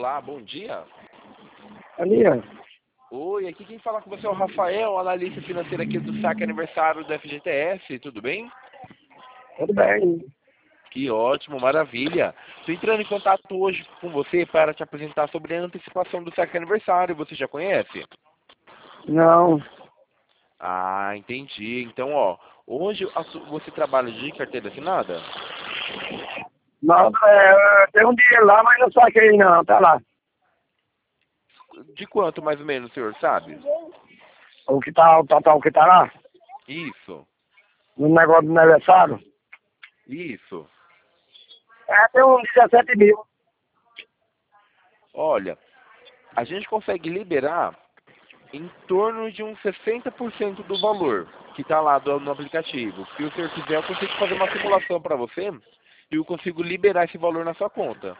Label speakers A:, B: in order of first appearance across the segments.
A: Olá, bom dia.
B: Ali, ó.
A: Oi, aqui quem fala com você é o Rafael, analista financeiro aqui do Saque Aniversário do FGTS, tudo bem?
B: Tudo bem.
A: Que ótimo, maravilha. Estou entrando em contato hoje com você para te apresentar sobre a antecipação do Saque Aniversário, você já conhece?
B: Não.
A: Ah, entendi. Então, ó, hoje você trabalha de carteira assinada?
B: Não, tem um dinheiro lá, mas não saquei não, tá lá.
A: De quanto mais ou menos, o senhor sabe?
B: O que tá, o total que tá lá,
A: Isso,
B: no negócio do aniversário,
A: isso.
B: tem uns 17 mil.
A: Olha, a gente consegue liberar em torno de uns 60% do valor que está lá no aplicativo. Se o senhor quiser, eu consigo fazer uma simulação para você e eu consigo liberar esse valor na sua conta.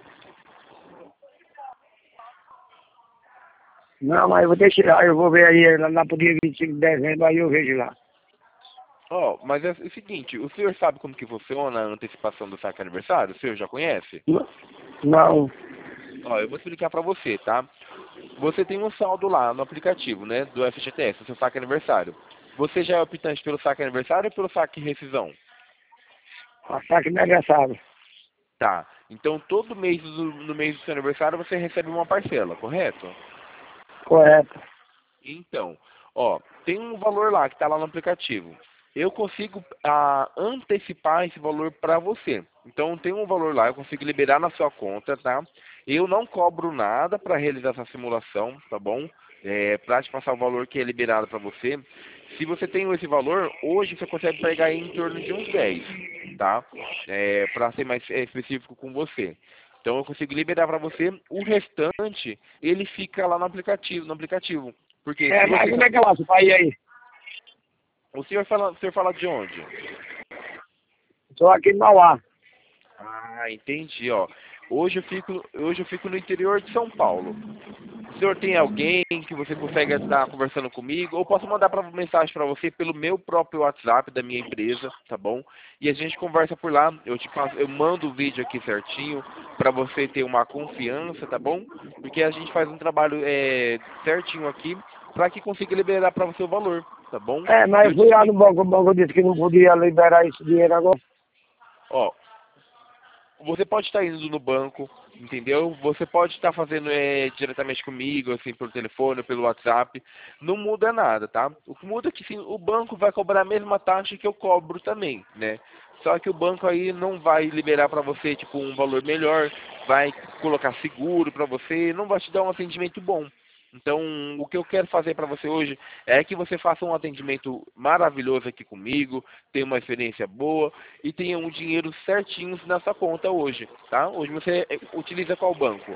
B: Não, mas eu vou deixar, eu vou ver aí, lá pro dia 25 de dezembro, aí eu vejo lá.
A: Ó, mas é o seguinte, o senhor sabe como que funciona a antecipação do saque aniversário? O senhor já conhece?
B: Não.
A: Ó, eu vou explicar para você, tá? Você tem um saldo lá no aplicativo, né, do FGTS, o seu saque aniversário. Você já é optante pelo saque aniversário ou pelo saque rescisão?
B: A saque do aniversário.
A: Tá. Então todo mês no mês do seu aniversário você recebe uma parcela, correto?
B: Correto.
A: Então, ó, tem um valor lá que está lá no aplicativo. Eu consigo antecipar esse valor para você. Então tem um valor lá, eu consigo liberar na sua conta, tá? Eu não cobro nada para realizar essa simulação, tá bom? Para te passar o valor que é liberado para você. Se você tem esse valor, hoje você consegue pegar aí em torno de uns 10, tá? Para ser mais específico com você. Então eu consigo liberar para você. O restante, ele fica lá no aplicativo. Porque se
B: Mas
A: você...
B: como é que eu faço pra ir aí?
A: O senhor fala de onde?
B: Tô aqui em Mauá.
A: Ah, entendi, ó. Hoje eu fico no interior de São Paulo. O senhor tem alguém que você consegue estar conversando comigo? Ou posso mandar mensagem para você pelo meu próprio WhatsApp da minha empresa, tá bom? E a gente conversa por lá. Eu mando o vídeo aqui certinho para você ter uma confiança, tá bom? Porque a gente faz um trabalho certinho aqui para que consiga liberar para você o valor, tá bom?
B: Mas
A: Eu
B: eu
A: te
B: fui lá
A: explico.
B: no banco, o banco disse que não podia liberar esse dinheiro agora.
A: Ó, você pode estar indo no banco, entendeu? Você pode estar fazendo diretamente comigo, assim, pelo telefone, pelo WhatsApp. Não muda nada, tá? O que muda é que sim, o banco vai cobrar a mesma taxa que eu cobro também, né? Só que o banco aí não vai liberar para você, tipo, um valor melhor, vai colocar seguro para você, não vai te dar um atendimento bom. Então, o que eu quero fazer para você hoje é que você faça um atendimento maravilhoso aqui comigo, tenha uma experiência boa e tenha um dinheiro certinho na sua conta hoje, tá? Hoje você utiliza qual banco?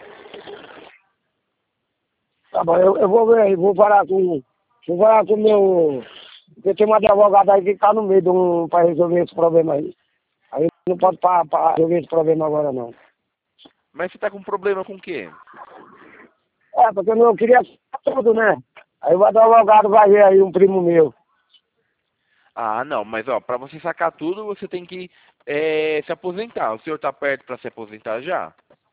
B: Tá bom, eu vou ver aí, vou falar com o meu, porque tem um advogado aí que tá no meio pra resolver esse problema aí. Aí não pode pra resolver esse problema agora não.
A: Mas você tá com problema com o quê?
B: Porque eu queria tudo, né? Aí o advogado vai ver aí, um primo meu.
A: Ah, não, mas ó, para você sacar tudo, você tem que se aposentar. O senhor tá perto para se aposentar já?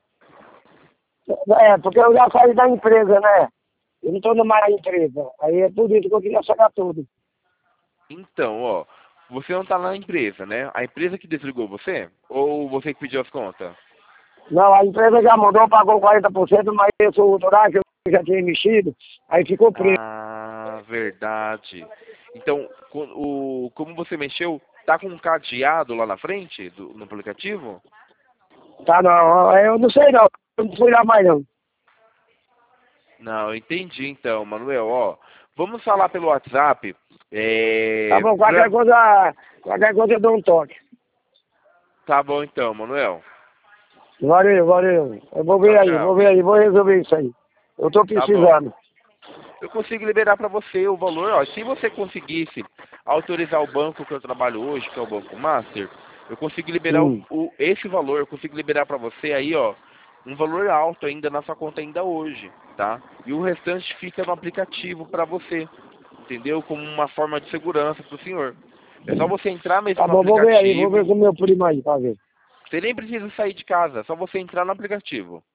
B: Porque eu já saí da empresa, né? Eu não tô mais na empresa. Aí é por isso que eu queria sacar tudo.
A: Então, ó, você não tá na empresa, né? A empresa que desligou você? Ou você que pediu as contas?
B: Não, a empresa já mandou, pagou 40%, mas eu sou o horário que eu já tinha mexido, aí ficou preso.
A: Ah, verdade. Então, como você mexeu, tá com um cadeado lá na frente no aplicativo?
B: Tá, não, eu não sei não, eu não fui lá mais não.
A: Não, eu entendi então, Manuel, ó. Vamos falar pelo WhatsApp.
B: Tá bom, qualquer coisa eu dou um toque.
A: Tá bom então, Manuel.
B: Valeu, valeu. Eu
A: Tchau, tchau.
B: vou resolver isso aí. Eu tô
A: Tá bom.
B: precisando.
A: Eu consigo liberar para você o valor, ó. Se você conseguisse autorizar o banco que eu trabalho hoje, que é o Banco Master, eu consigo liberar esse valor, eu consigo liberar para você aí, ó, um valor alto ainda na sua conta ainda hoje, tá? E o restante fica no aplicativo para você, entendeu? Como uma forma de segurança para o senhor. É só você entrar mesmo
B: Tá
A: no
B: bom, vou ver aí, vou ver
A: aplicativo.
B: com o meu primo aí, pra ver.
A: Você nem precisa sair de casa, é só você entrar no aplicativo.